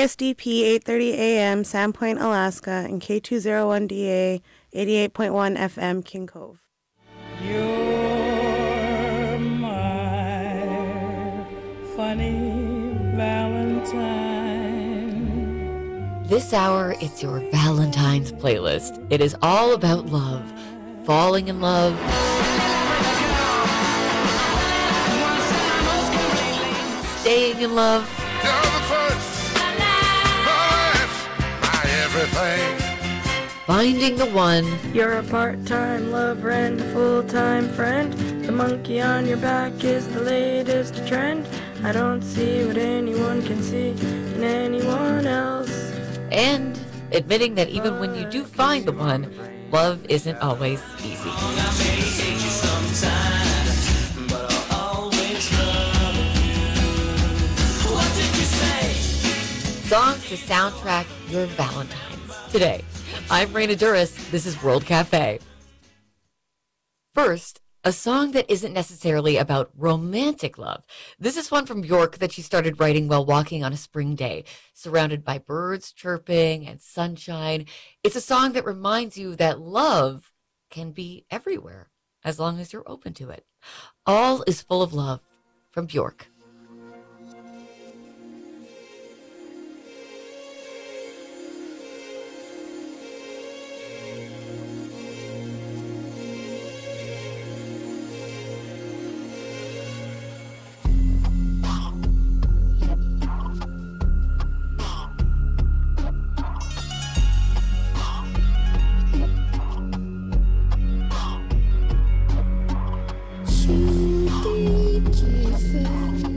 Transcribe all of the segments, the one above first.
KSDP 830 AM, Sandpoint, Alaska, and K201DA 88.1 FM, King Cove. You're my funny Valentine. This hour, it's your Valentine's playlist. It is all about love, falling in love, staying in love, You're the first, the last, my everything. finding the one, You're a part-time lover and a full-time friend. The monkey on your back is the latest trend. I don't see what anyone can see in anyone else. and admitting that even when you do find the one, love isn't always easy. Songs to soundtrack your Valentine's. Today, I'm Raina Duras. This is World Cafe. First, a song that isn't necessarily about romantic love. This is one from Bjork that she started writing while walking on a spring day, surrounded by birds chirping and sunshine. It's a song that reminds you that love can be everywhere, as long as you're open to it. All is Full of Love from Bjork. To be given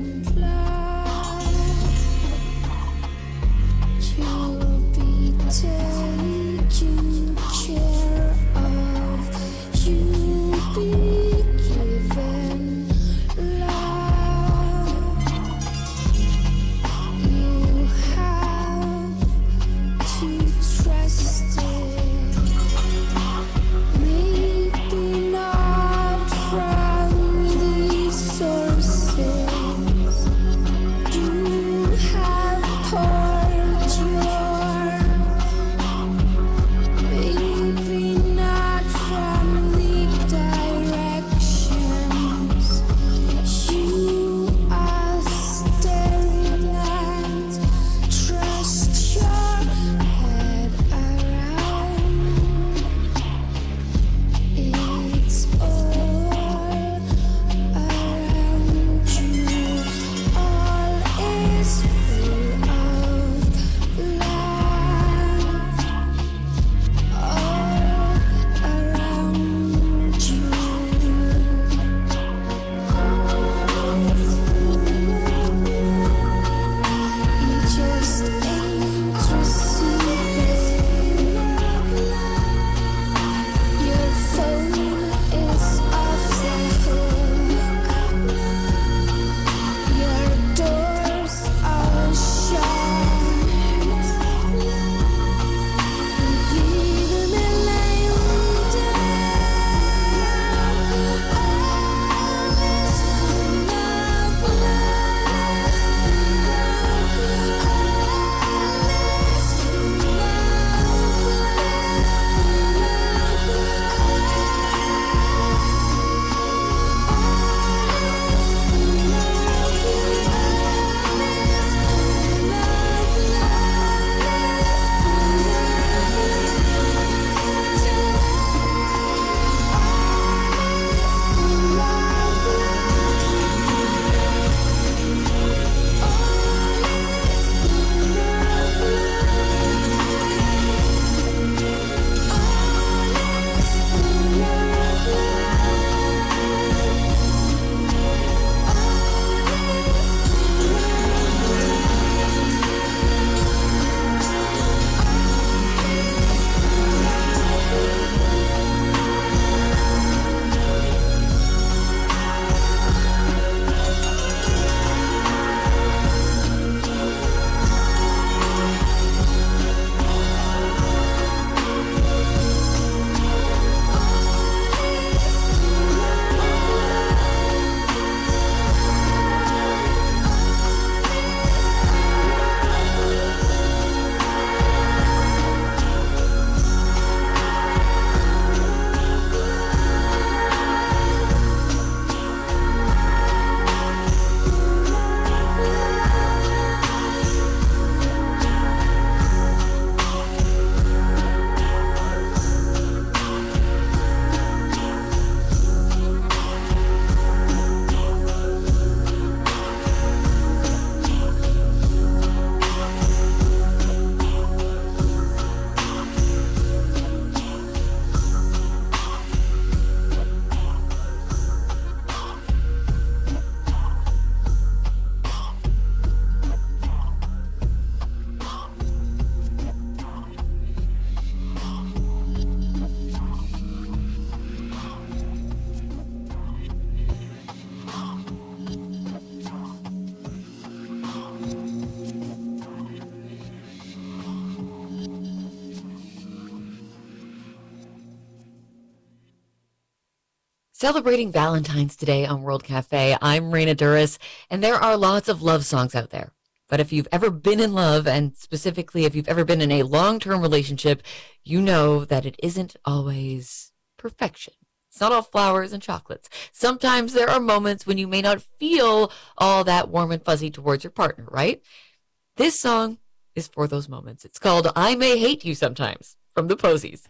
Celebrating Valentine's Day on World Cafe, I'm Raina Duras, and there are lots of love songs out there. But if you've ever been in love, and specifically if you've ever been in a long-term relationship, you know that it isn't always perfection. It's not all flowers and chocolates. Sometimes there are moments when you may not feel all that warm and fuzzy towards your partner, right? This song is for those moments. It's called I May Hate You Sometimes from the Posies.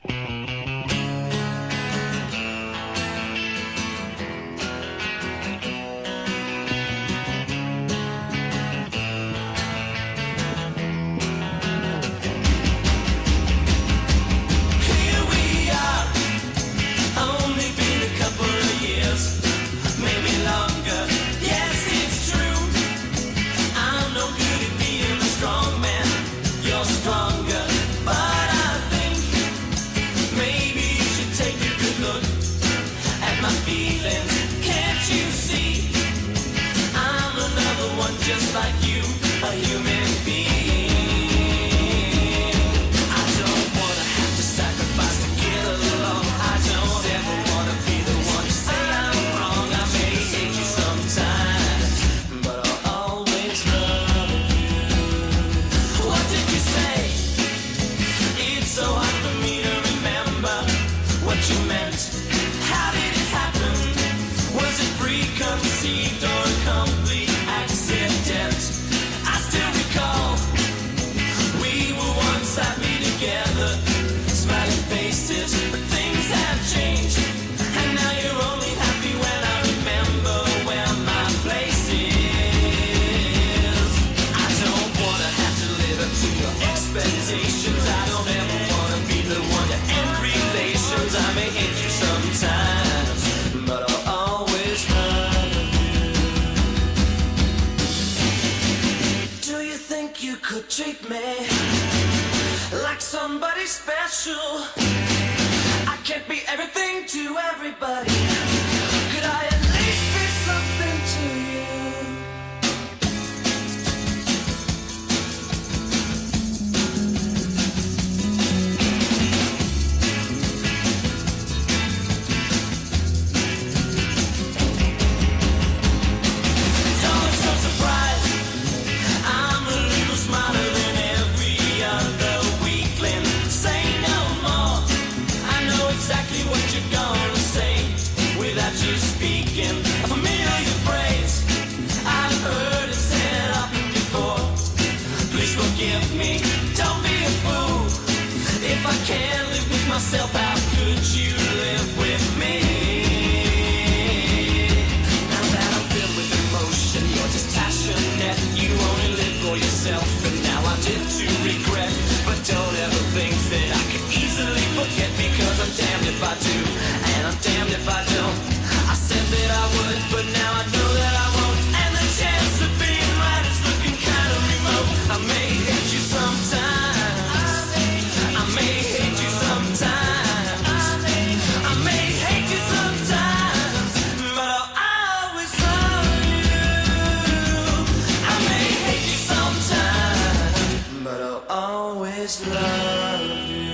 Just like you, a human being. I don't wanna have to sacrifice to get along. I don't ever wanna be the one to say I'm wrong. I may hate you sometimes, but I'll always love you. What did you say? It's so hard for me to remember what you meant. How did it happen? Was it preconceived or a complete accident? I still recall we were once happy together, smiling faces, but things have changed, and now you're only happy when I remember where my place is. I don't wanna have to live up to your expectations. I don't ever wanna be the one to end relations. I may hate you sometimes, but I'll always love you. Do you think you could treat me like somebody special? I can't be everything to everybody. Could I at least be something to you? Don't so surprised. I'm a little smarter than every other weakling. Say no more. I know exactly what you're gonna say without you speaking. A familiar phrase I've heard it said often before. Please forgive me. Don't be a fool. If I can't live with myself, how could you live with me? Now that I'm filled with emotion, you're just passionate. You only live for yourself, and now I did to regret. But don't ever think that I can easily forget, because I'm damned if I do, and I'm damned if I don't. I said that I would, but now I know that I won't. And the chance of being right is looking kind of remote. I may hate you sometimes. I may hate you sometimes. I may hate you sometimes, but I'll always love you. I may hate you sometimes, but I'll always love you.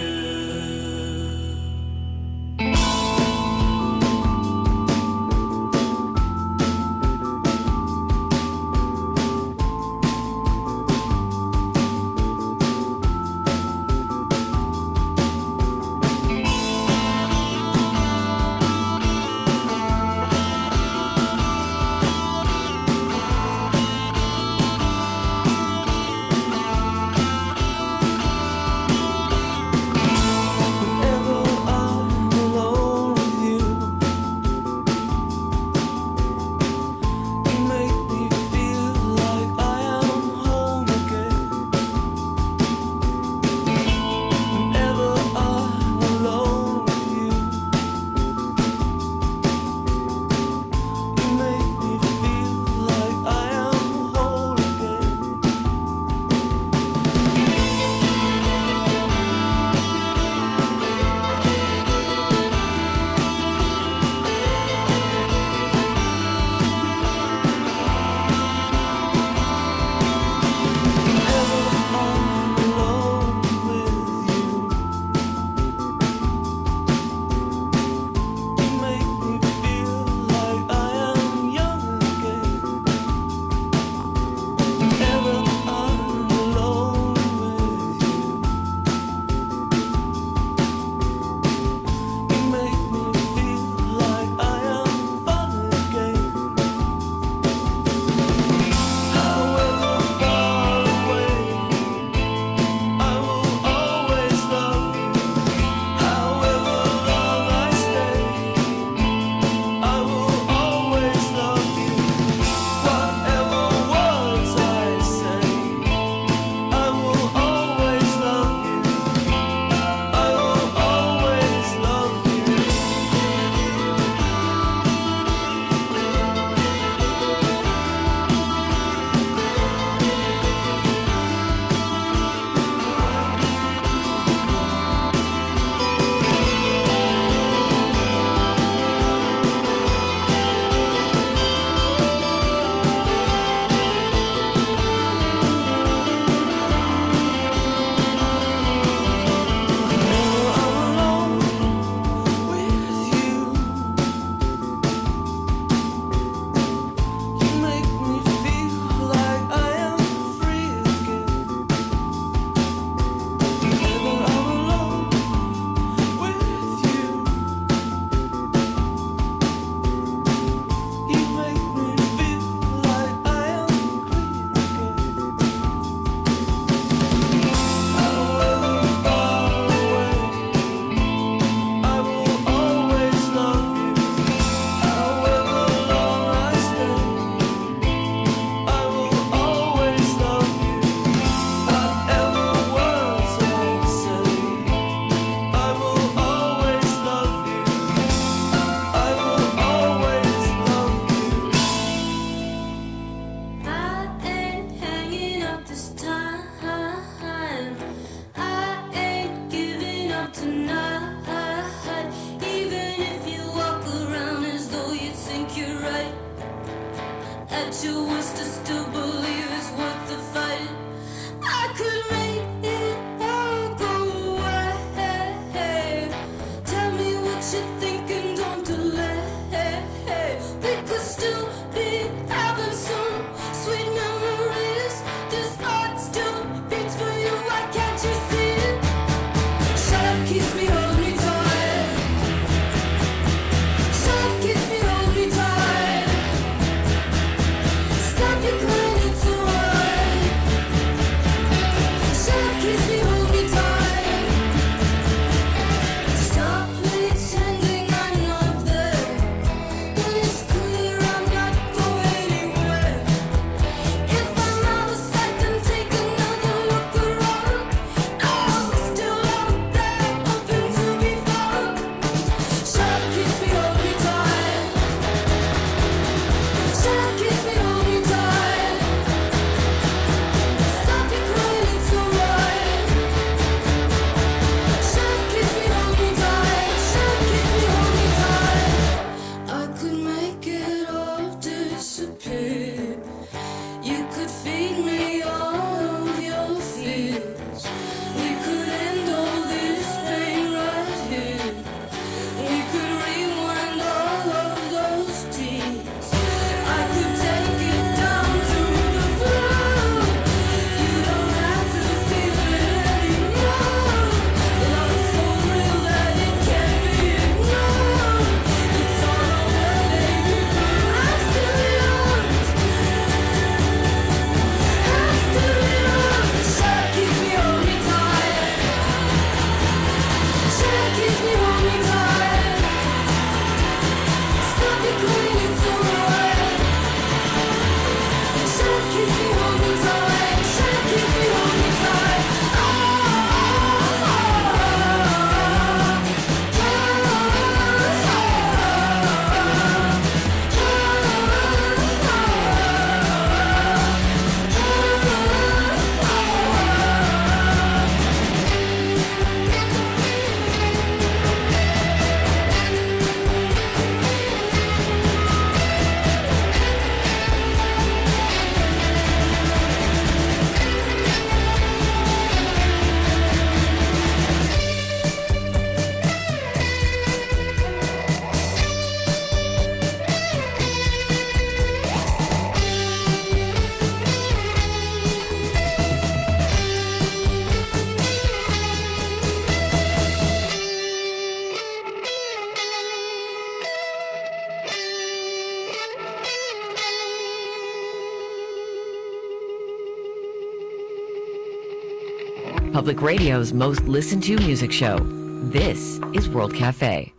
Public Radio's most listened to music show. This is World Cafe.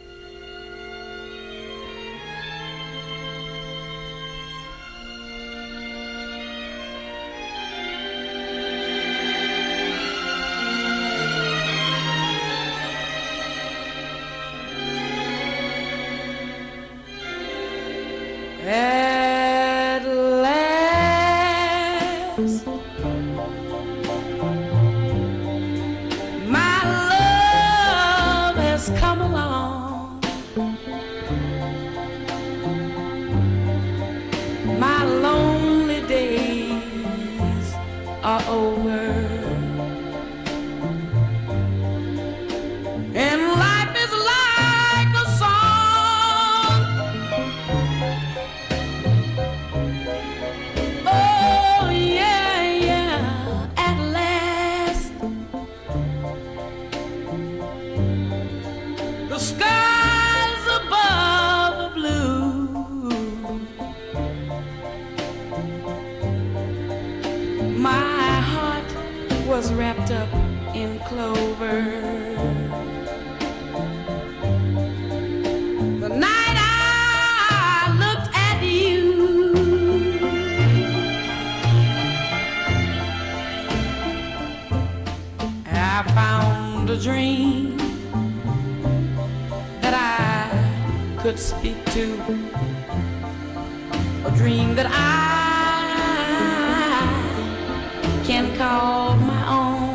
At last, my love has come along. My lonely days are over, and life is like a song. Oh yeah, yeah, at last the skies above are blue. My heart was wrapped up in clover. The night I looked at you, I found a dream that I could speak to, a dream that I can call my own.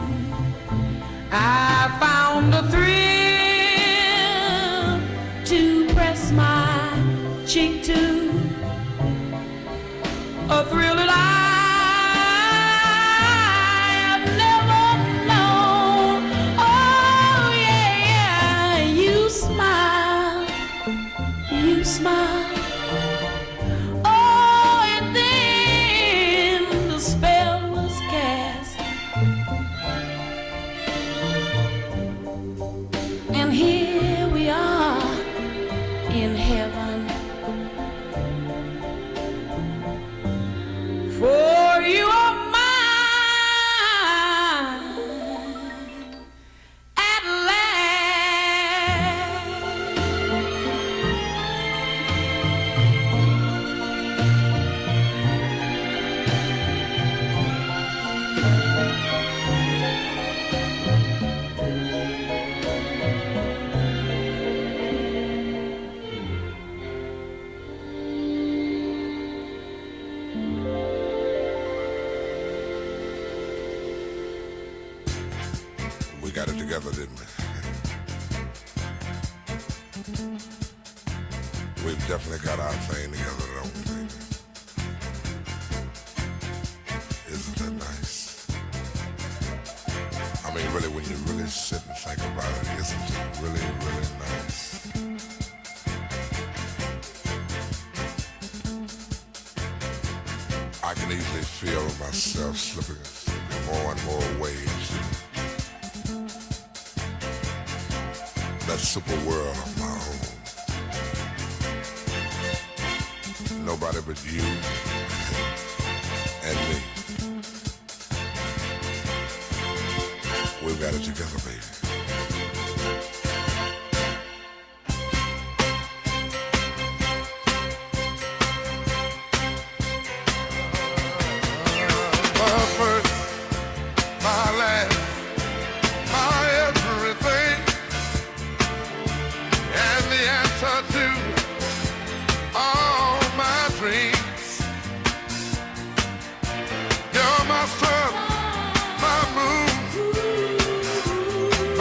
I found a thrill to press my cheek to, a thrill that I have never known. Oh yeah, yeah, you smile, you smile. Oh, and then the spell was cast, and here we are in heaven. For you are mine at last. We got it together, didn't we? We've definitely got our thing together, don't we, baby? Isn't that nice? I mean, really, when you really sit and think about it, isn't it really, really nice? I can easily feel myself slipping more and more ways in that super world of my own. Nobody but you and me. We've got it together, baby. My first, my last, my everything, and the answer to all my dreams. You're my sun, my moon,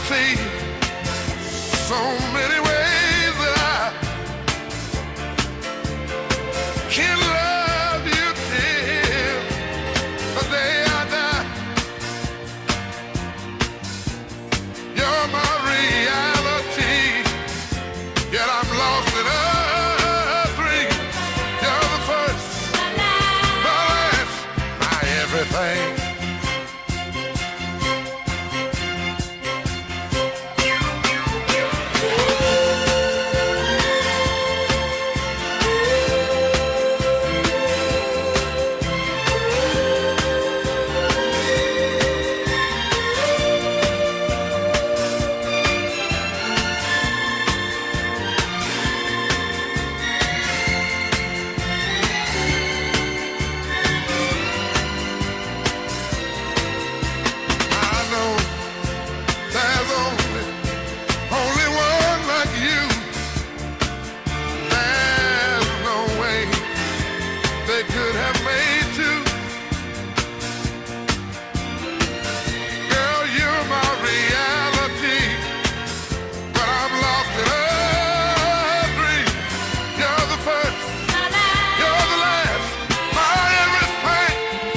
see so many ways that I can love you till the day I die. You're my reality, yet I'm lost in a dream. You're the first, the last, my everything. I know there's only one like you. There's no way they could have made two. Girl, you're my reality, but I'm lost in a dream. You're the first, you're the last, my everything.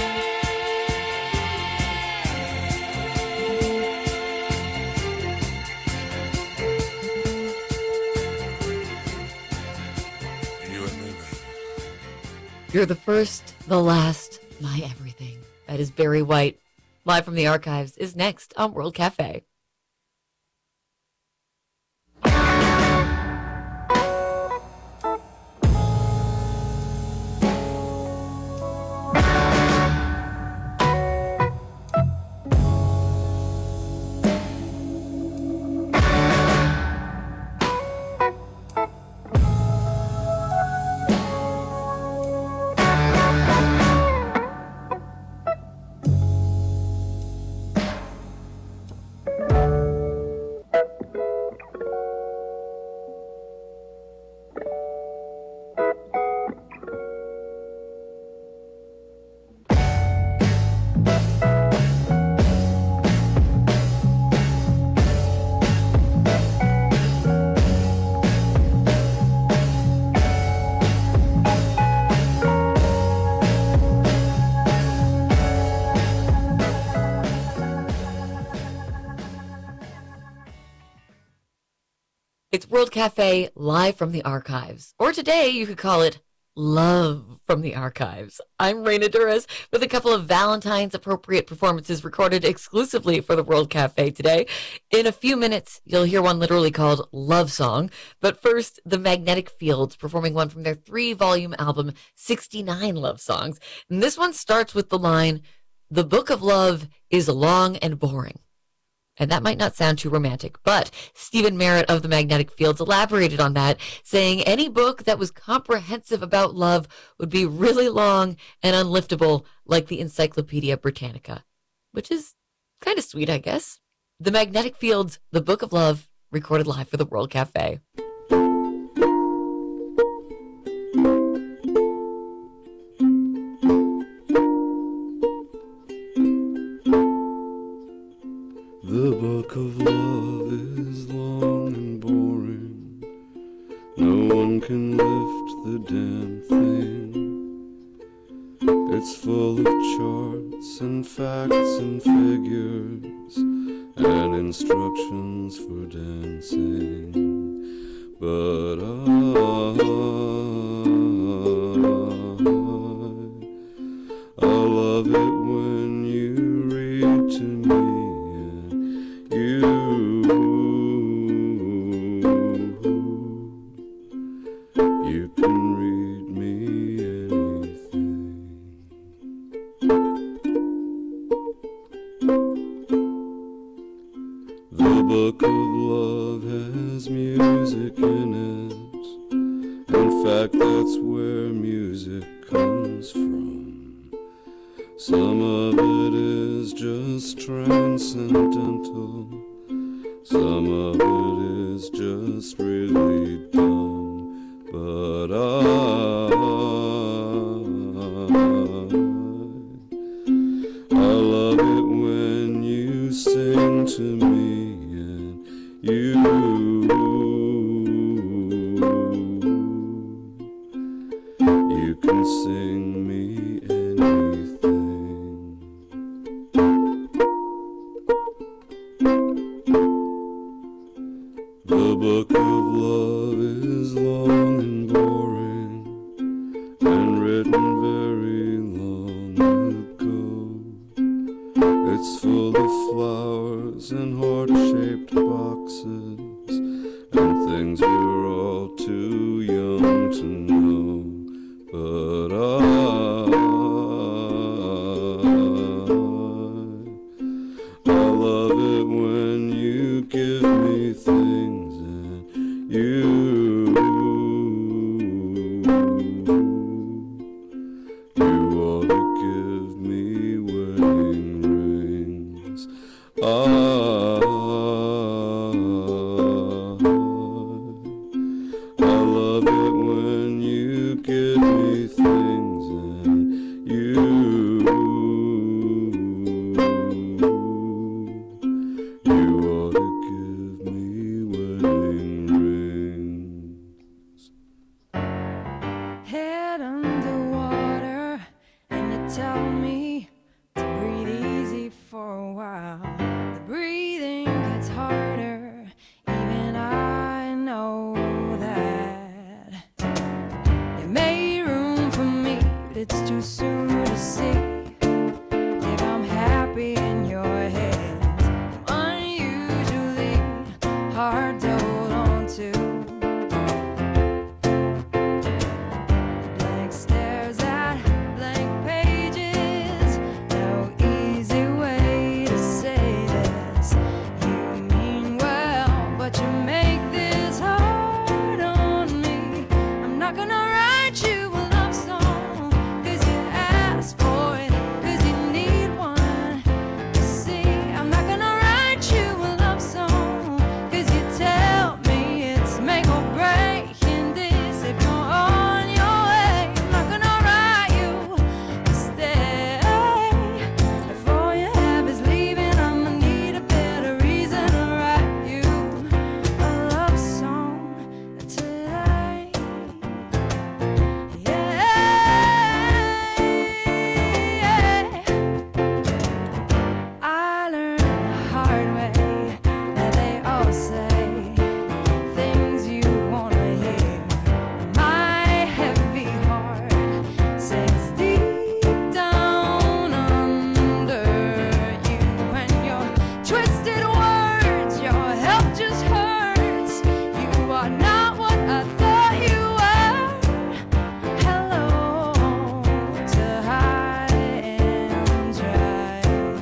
You and me, baby. You're the first, the last, my everything. That is Barry White. Live from the archives is next on World Cafe. It's World Cafe live from the archives. Or today you could call it Love from the Archives. I'm Raina Duras with a couple of Valentine's appropriate performances recorded exclusively for the World Cafe today. In a few minutes, you'll hear one literally called Love Song. But first, the Magnetic Fields performing one from their 3-volume album, 69 Love Songs. And this one starts with the line, "The book of love is long and boring." And that might not sound too romantic, but Stephen Merritt of the Magnetic Fields elaborated on that, saying any book that was comprehensive about love would be really long and unliftable, like the Encyclopedia Britannica, which is kind of sweet, I guess. The Magnetic Fields, The Book of Love, recorded live for the World Cafe. The book of love is long and boring. No one can lift the damn thing. It's full of charts and facts and figures and instructions for dancing. But I love it when you read to me. You can read me anything. The book of love has music in it. In fact, that's where music comes from. Some of it is just transcendental. Some of it is just really dumb. But I love it when you sing to me You can sing me anything. The book of love is long and boring and written very long ago. It's full of flowers and heart-shaped boxes and things we're all too young to know. But I love it when you give me things and you ought to give me wedding rings. I love it when you give me things and you ought to give me wedding rings. Head underwater, and you tell me to breathe easy for a while. The breathing gets harder, even I know that. You made room for me, but it's too soon to see if I'm happy in your hands. I'm unusually hard to hold on to. Blank stares at blank pages. No easy way to say this. You mean well, but you make this hard on me. I'm not gonna write you a love song, 'cause you asked for it, 'cause you need one. You see, I'm not gonna write you a love song, 'cause you tell me it's make or break in this if you're on your way. I'm not gonna write you to stay. If all you have is leaving, I'ma need a better reason to write you a love song today. Yeah. I learned the hard way that they all say things you wanna hear. My heavy heart sinks deep down under you, and your twisted words, your help just hurts. You are not what I thought you were. Hello to high and dry.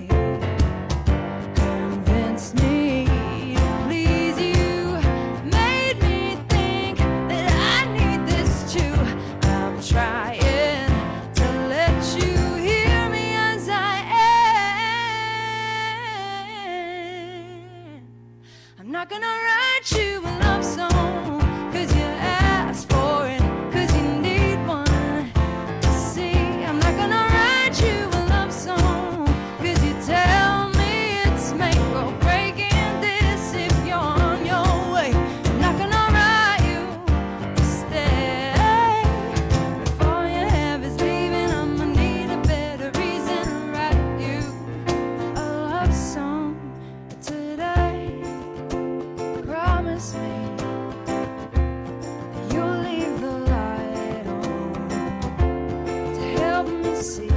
Convinced me to please you, made me think that I need this too. I'm trying to let you hear me as I am. I'm not gonna write you a love song, 'cause you asked for it, 'cause you need one. You see, I'm not gonna write you a love song, 'cause you tell me it's make or break in this if you're on your way. I'm not gonna write you to stay. If all you have is leaving, I'ma need a better reason to write you a love song today. Promise me that you'll leave the light on to help me see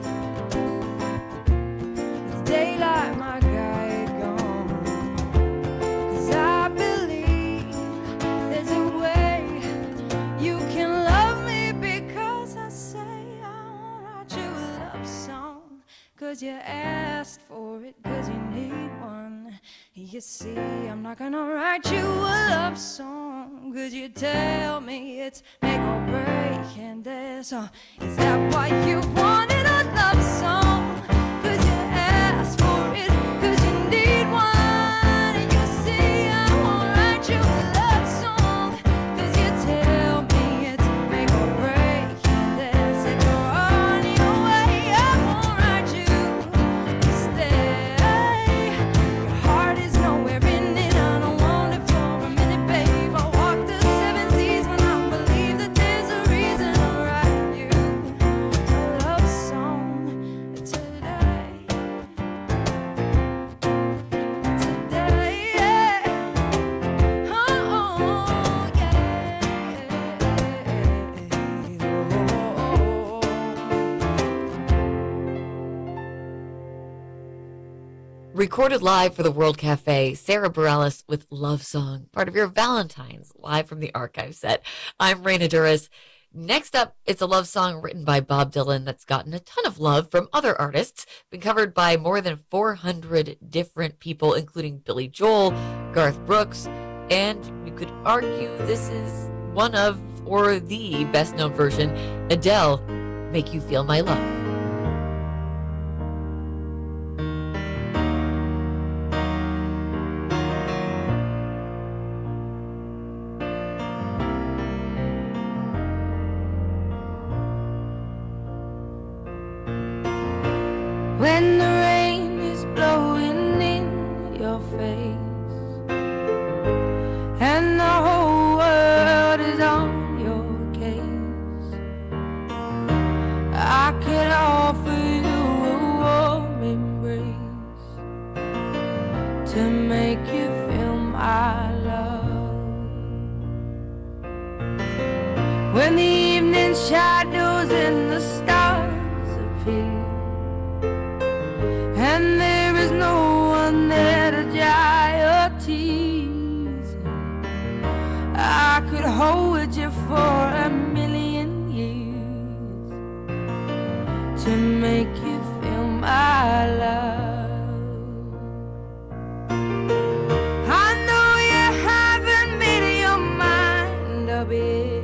the daylight my guide gone. 'Cause I believe there's a way you can love me, because I say I won't write you a love song, 'cause you asked for it, 'cause you need one. You see, I'm not gonna write you a love song, 'cause you tell me it's make or break in this. Is that why you wanted a love song? 'Cause you asked for it, 'cause you need one. And you see, I won't write you a love song, 'cause you tell me it's make or break in this. If you're on your way, I won't write you to stay. Your heart is nowhere in it, I don't want recorded live for the World Cafe, Sarah Bareilles with Love Song, part of your Valentine's, live from the archive set. I'm Raina Duras. Next up, it's a love song written by Bob Dylan that's gotten a ton of love from other artists, been covered by more than 400 different people, including Billy Joel, Garth Brooks, and you could argue this is one of, or the best known version, Adele, Make You Feel My Love. When the rain is blowing in your face and the whole world is on your case, I could offer you a warm embrace to make you feel my love. When the evening shadows and the stars appear and there is no one there to dry your tears, I could hold you for a million years to make you feel my love. I know you haven't made your mind up yet,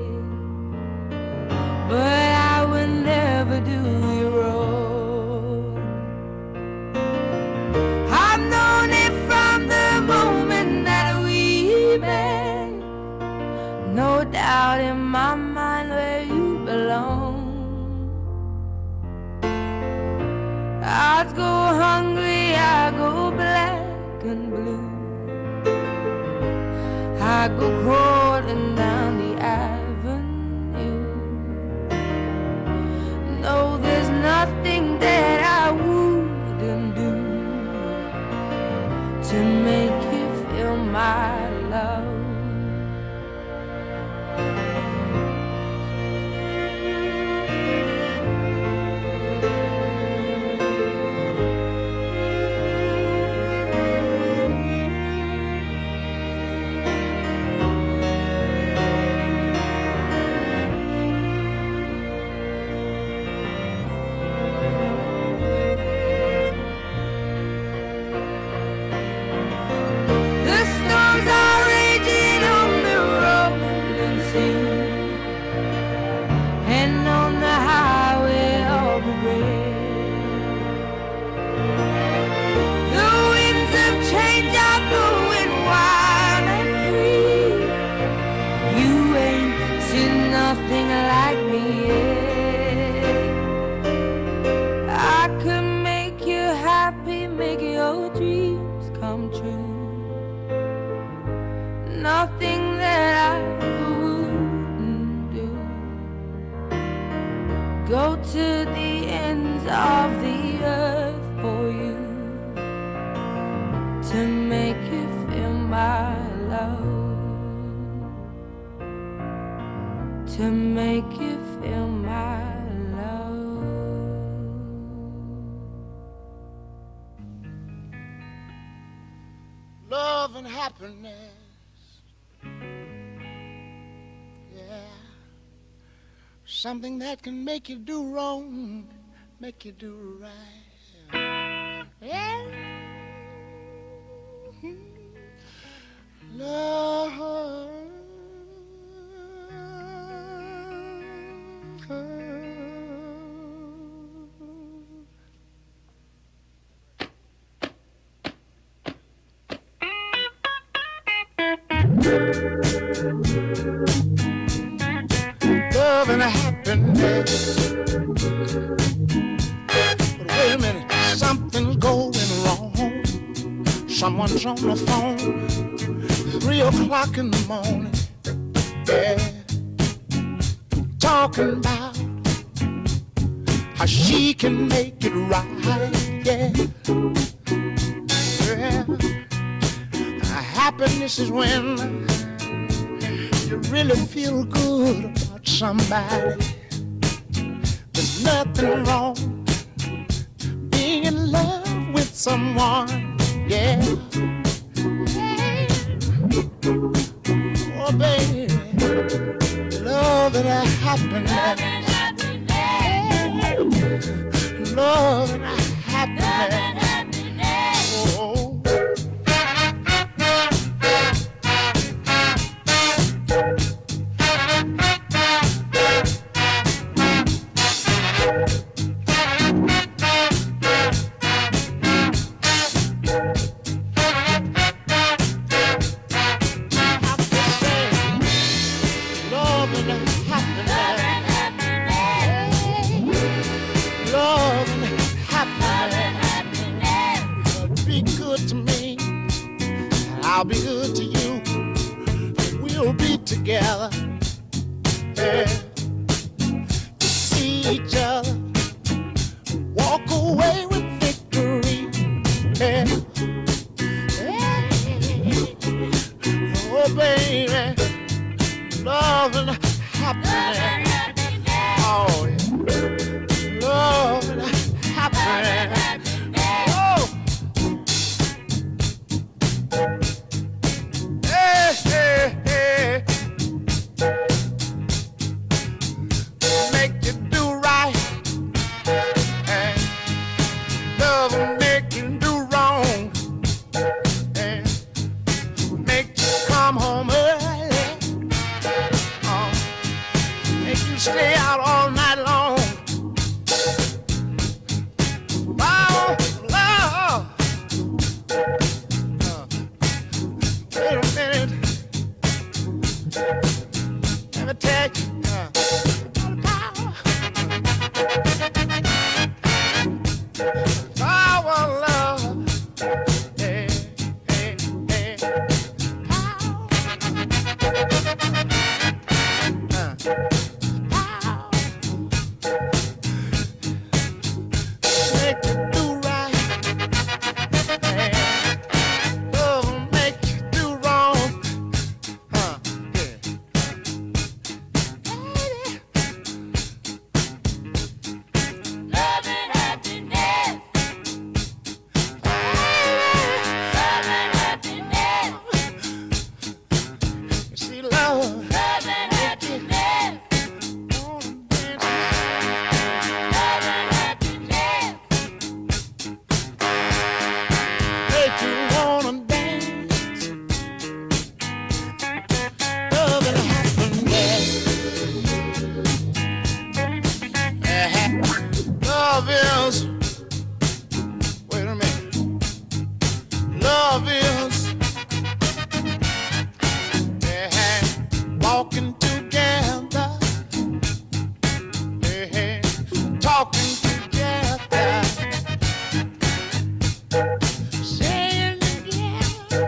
but I will never do you wrong. No doubt in my mind where you belong. I'd go hungry, I go black and blue, I go crawling down the avenue. No, there's nothing that I wouldn't do to make you feel my love. Nothing that I wouldn't do. Go to the ends of the earth for you to make you feel my love, to make you feel my love. Love and happiness, something that can make you do wrong, make you do right. Yeah. Love. Love and happiness. But wait a minute, something's going wrong. Someone's on the phone, 3 o'clock in the morning, yeah, talking about how she can make it right, yeah. Yeah. Happiness is when you really feel good about somebody. There's nothing wrong being in love with someone. Yeah. Oh, baby, love and happiness. Love and happiness. Oh. I'll be good to you. We'll be together. Yeah. To see each other. Walk away with victory. Yeah. Yeah. Oh, baby. Love and happiness. Oh, yeah. Love and happiness. Oh. Hey, hey, hey. Make you do right, and love will make you do wrong, and make you come home early, make you stay out all night long. Oh, love. Wait a minute. Let me tell you. Power, love. Hey, hey, hey. Power. Make you do right. Hey. Love will make you do wrong. Yeah. Love and happiness. Love and happiness. You see, love. Love and happiness. Love and happiness. Make you wanna dance. Love and happiness. Love is. Wait a minute. Love is. Walking together. Talking together. Saying together.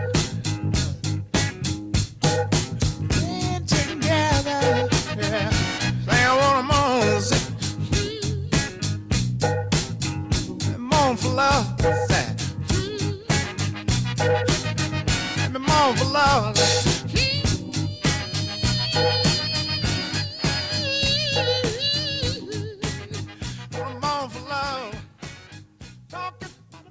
Saying together. Yeah. Say I want 'em on. I'm on for love. I'm on for love. I'm on for love. Talking.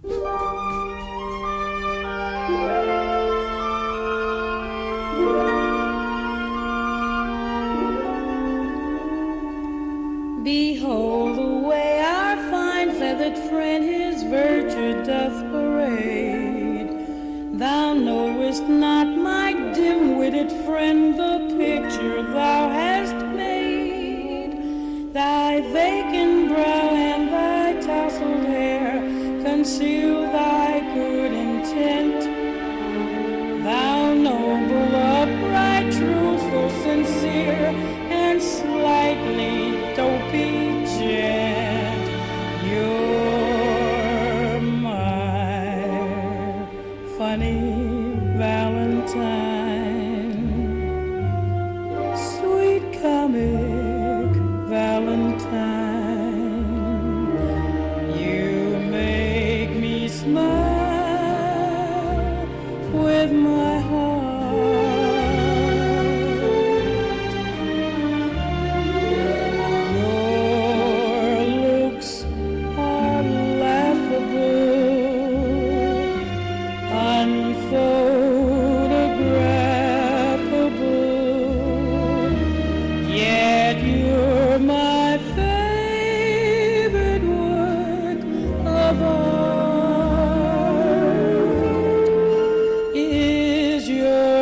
Behold the way our fine feathered friend his virtue doth parade. Thou knowest not, my dim-witted friend, the picture thou hast made. Thy vacant brow and thy tousled hair conceal thy good intent. Thou noble, upright, truthful, sincere, and slightly dopey gent. You're my funny Valentine, sweet comic Valentine. You make me smile with my heart. Your looks are laughable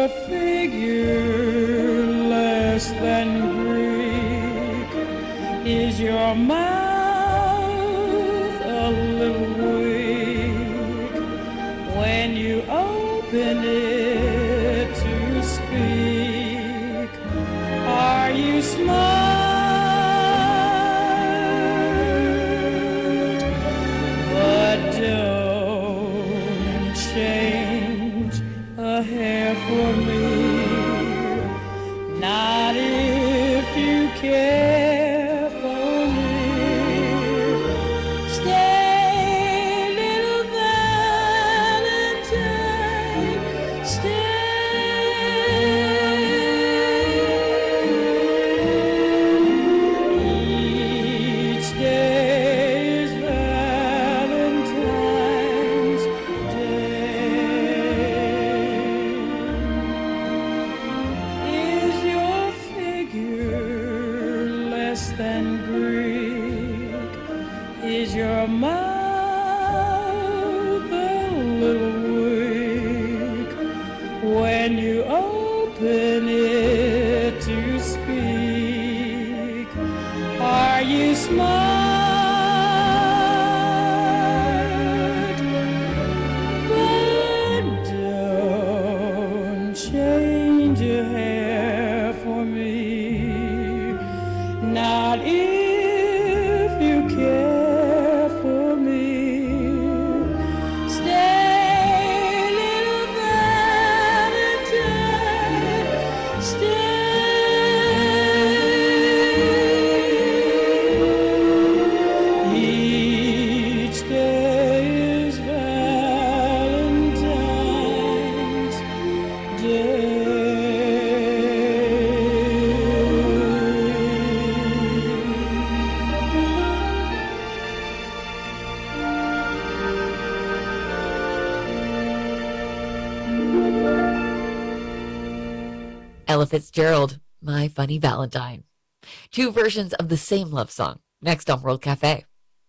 your figure less than Greek? Is your mouth a little weak when you open it to speak? Are you smart? But don't change a hair for me, not if you care for me. Stay, little Valentine, stay. Each day is Valentine's Day. Is your figure less than Greek? Is your mouth a little weak when you open it to speak? Are you smart? But don't change your hair for me, not if you care for me. Stay, little Valentine, stay. Each day is Valentine's Ella Fitzgerald, My Funny Valentine. Two versions of the same love song. Next on World Cafe.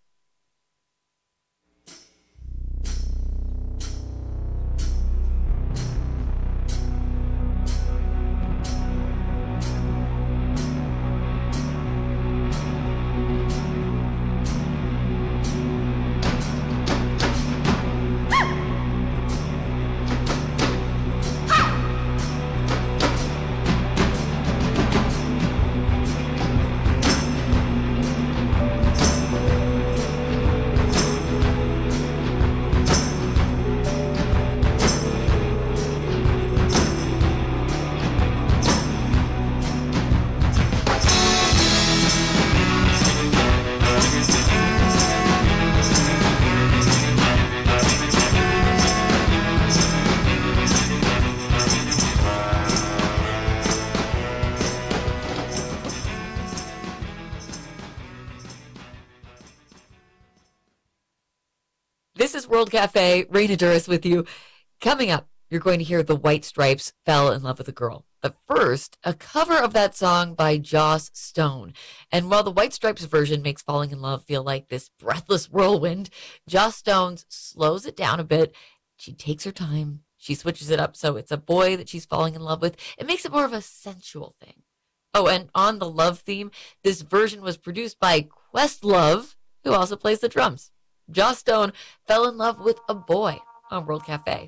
This is World Cafe. Raina Duras with you. Coming up, you're going to hear the White Stripes Fell in Love with a Girl. But first, a cover of that song by Joss Stone. And while the White Stripes version makes falling in love feel like this breathless whirlwind, Joss Stone slows it down a bit. She takes her time. She switches it up so it's a boy that she's falling in love with. It makes it more of a sensual thing. Oh, and on the love theme, this version was produced by Questlove, who also plays the drums. Joss Stone fell in love with a boy on World Cafe.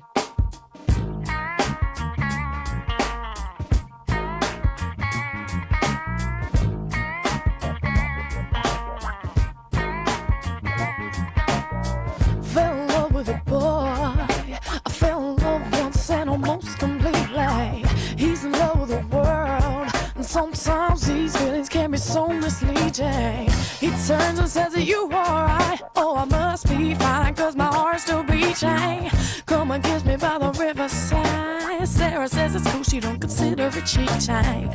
Fell in love with a boy. I fell in love once and almost completely. He's in love with the world, and sometimes these feelings can be so misleading. He turns and says, "Are you alright?" Oh, I must be fine, cause my heart's still beating. Come and kiss me by the riverside. Sarah says it's cool, she don't consider it cheating.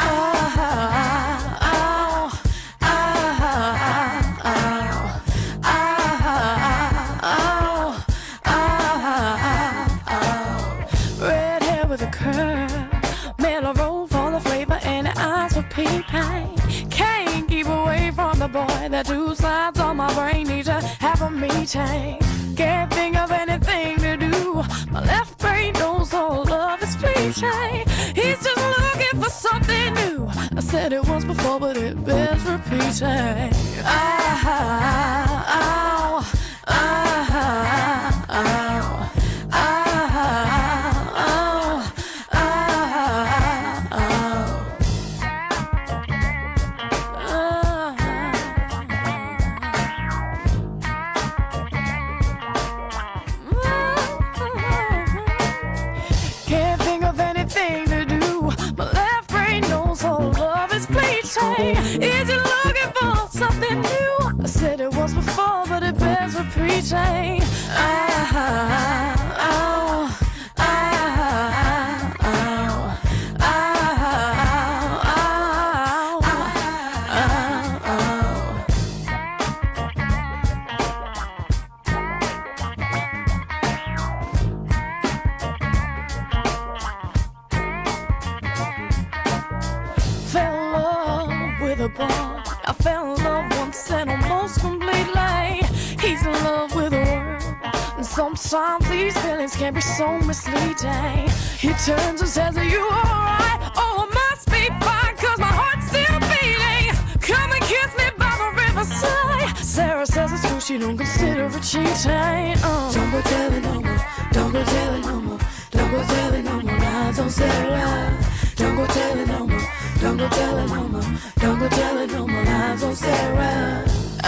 Red hair with a curl, mellow roll for the flavor, and eyes for peeping. Can't keep away from the boy. The two sides on my brain need to have a meeting. Can't think of anything to do. My left brain knows all love is fleeting. preaching. He's just looking for something new. I said it once before, but it bears repeating. Ow, ow, ow, ow. Can't think of anything to do. My left brain knows all love is fleeting. Is you looking for something new? I said it once before, but it bears repeating. Ow, ow, ow, ow, ow, ow, Fell in love with a boy. I fell in love once and almost completely. He's in love with the world, and sometimes these feelings can be so misleading. He turns and says, are you alright? Oh, I must be fine, cause my heart's still beating. Come and kiss me by the riverside. Sarah says it's true, she don't consider it cheating. Don't go telling no more, don't go telling no more, don't go telling no more lies on Sarah. Don't go telling no more, don't go telling no more, don't go telling no more lies on Sarah.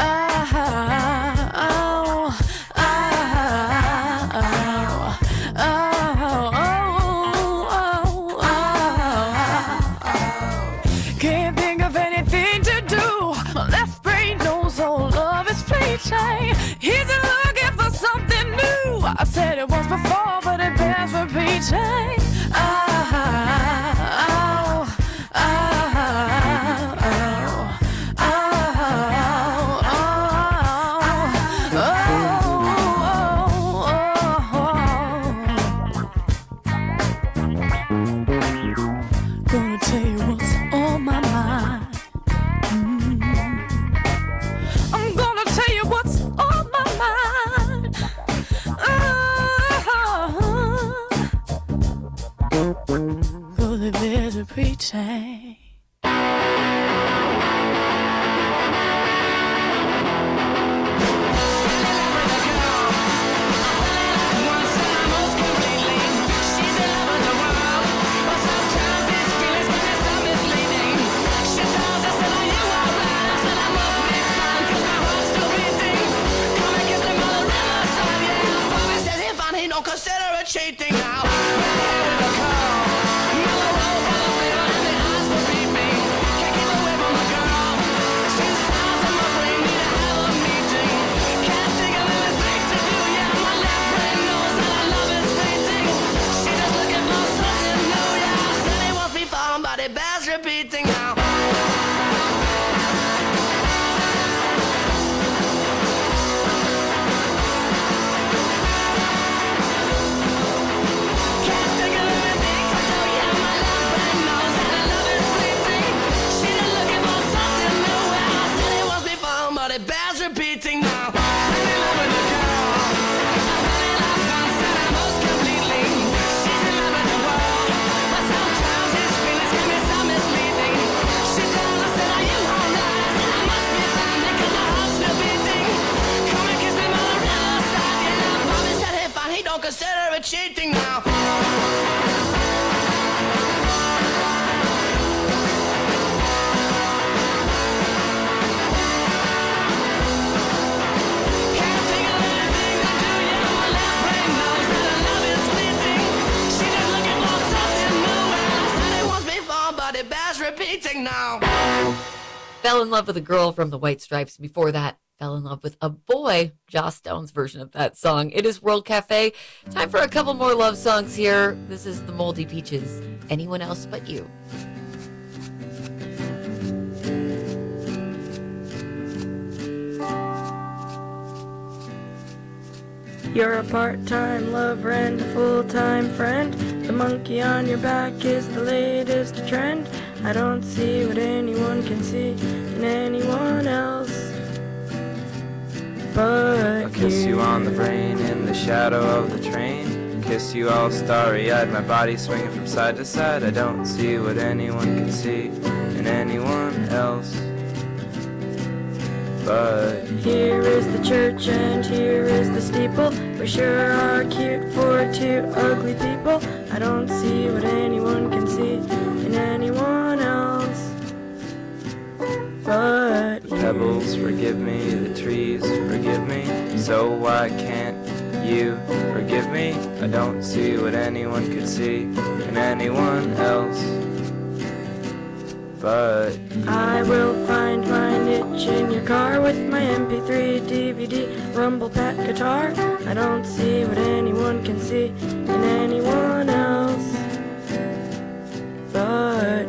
Can't think of anything to do. My left brain knows all love is fleeting. He's looking for something new. I said it once before, but it bears repeating. Gonna tell you what's on my mind. I'm gonna tell you what's on my mind. Cause it bears repeating. Don't consider it cheating now. Mellow roll full of flavor and the eyes will beat me. Can't keep away from the girl. She's sounds in my brain, need to have a meeting. Can't think of anything to do, yeah. My left brain knows that our love is fleeting. She just looking for something new, yeah. Said it wants me falling, but it bears repeating now. It bears repeating now. Fell in love with a girl. I fell in love once and almost completely. She's in love with the world, but sometimes these feelings can be so misleading. She told us that are you alright? I said I must be fine because my heart's still beating. Come and kiss me by the riverside. Yeah, Bobby said hey fine, he don't consider it cheating now. It bears repeating now. Fell in love with a girl from the White Stripes. Before that, fell in love with a boy. Joss Stone's version of that song. It is World Cafe. Time for a couple more love songs here. This is the Moldy Peaches. Anyone else but you. You're a part-time lover and a full-time friend. The monkey on your back is the latest trend. I don't see what anyone can see in anyone else but I'll kiss you on the brain in the shadow of the train. kiss you all starry-eyed, my body swinging from side to side. I don't see what anyone can see in anyone else. But here is the church and here is the steeple. We sure are cute for two ugly people. I don't see what anyone can see in anyone else. But the pebbles forgive me, the trees forgive me, so why can't you forgive me? I don't see what anyone could see in anyone else. But I will find my niche in your car with my MP3, DVD, rumble pack guitar. I don't see what anyone can see in anyone else. But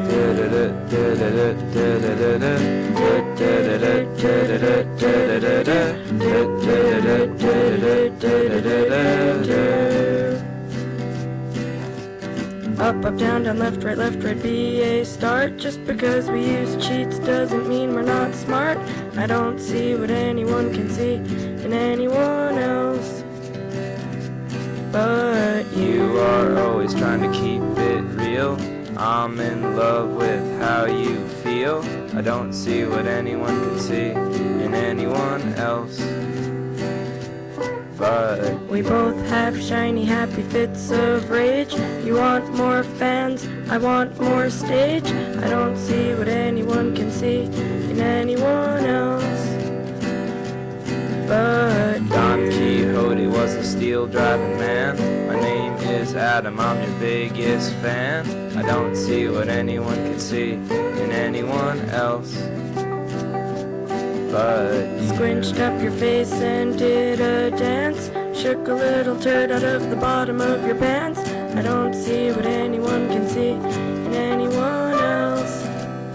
up, up, down, down, left, right, be a start. Just because we use cheats doesn't mean we're not smart. I don't see what anyone can see in anyone else. But you are always trying to keep it real. I'm in love with how you feel. I don't see what anyone can see in anyone else. But we both have shiny, happy fits of rage. You want more fans, I want more stage. I don't see what anyone can see in anyone else. But Don Quixote was a steel-driving man. My name is Adam, I'm your biggest fan. I don't see what anyone can see in anyone else. But squinched up your face and did a dance. Shook a little turd out of the bottom of your pants. I don't see what anyone can see in anyone else.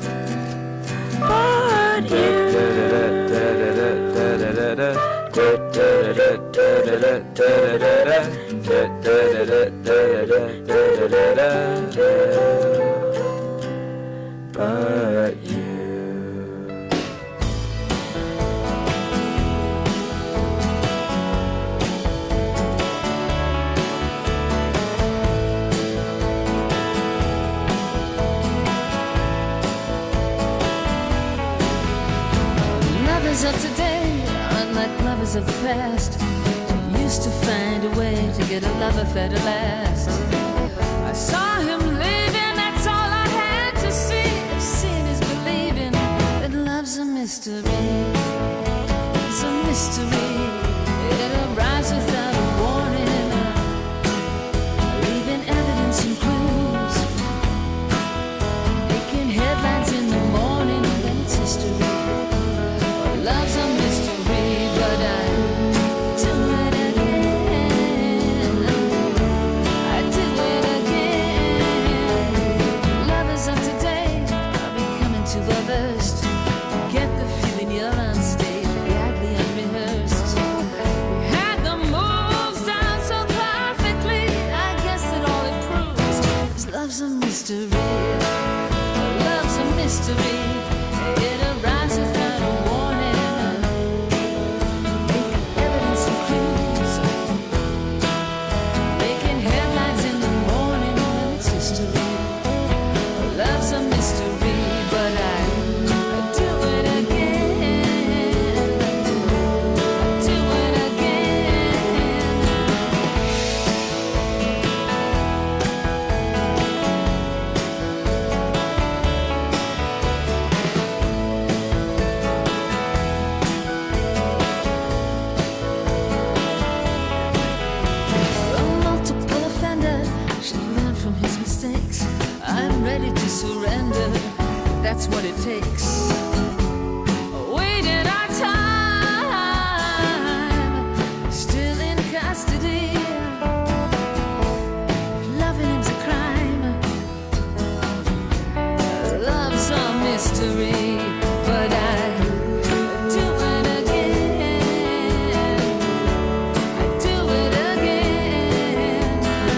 But you but you. Lovers of today, unlike lovers of the past, used to find a way to get a love affair to last. I saw him leaving, that's all I had to see. If seeing is believing, that love's a mystery. It's a mystery. It arrives without a warning, leaving evidence and clues, making headlines in the morning, then it's history. Love's a mystery, but I do it again. I do it again. Lovers of today are becoming too well-versed. Get the feeling you're on stage, badly unrehearsed. We had the moves down so perfectly. I guess that all it proves is love's a mystery. Love's a mystery. It arrives without a warning, making evidence and clues, making headlines in the morning when it's history. Love's a mystery, but I do it again. I do it again. A multiple offender should learn from his mistakes. I'm ready to surrender, that's what it takes. Waiting our time, still in custody. Loving him's a crime. Love's a mystery, but I do it again. I do it again.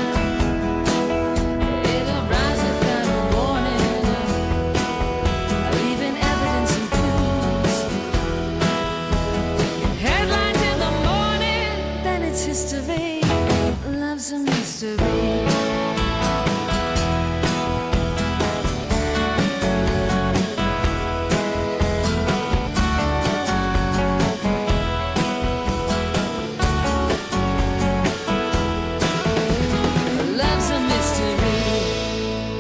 It arrives without a warning, leaving evidence and clues. Headlines in the morning, then it's history. Love's a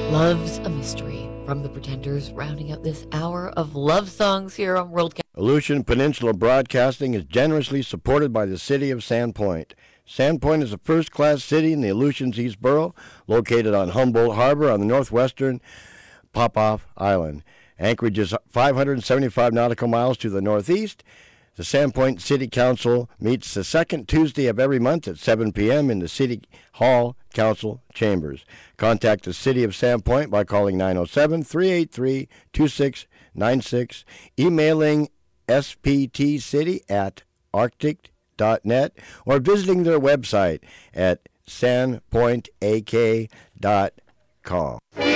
Love's a Mystery from the Pretenders, rounding out this hour of love songs here on WorldCast. Aleutian Peninsula Broadcasting is generously supported by the city of Sandpoint. Sandpoint is a first-class city in the Aleutians East Borough, located on Humboldt Harbor on the northwestern Popoff Island. Anchorage is 575 nautical miles to the northeast. The Sandpoint City Council meets the second Tuesday of every month at 7 p.m. in the City Hall Council Chambers. Contact the City of Sandpoint by calling 907-383-2696, emailing sptcity@arctic.net, or visiting their website at sandpointak.com.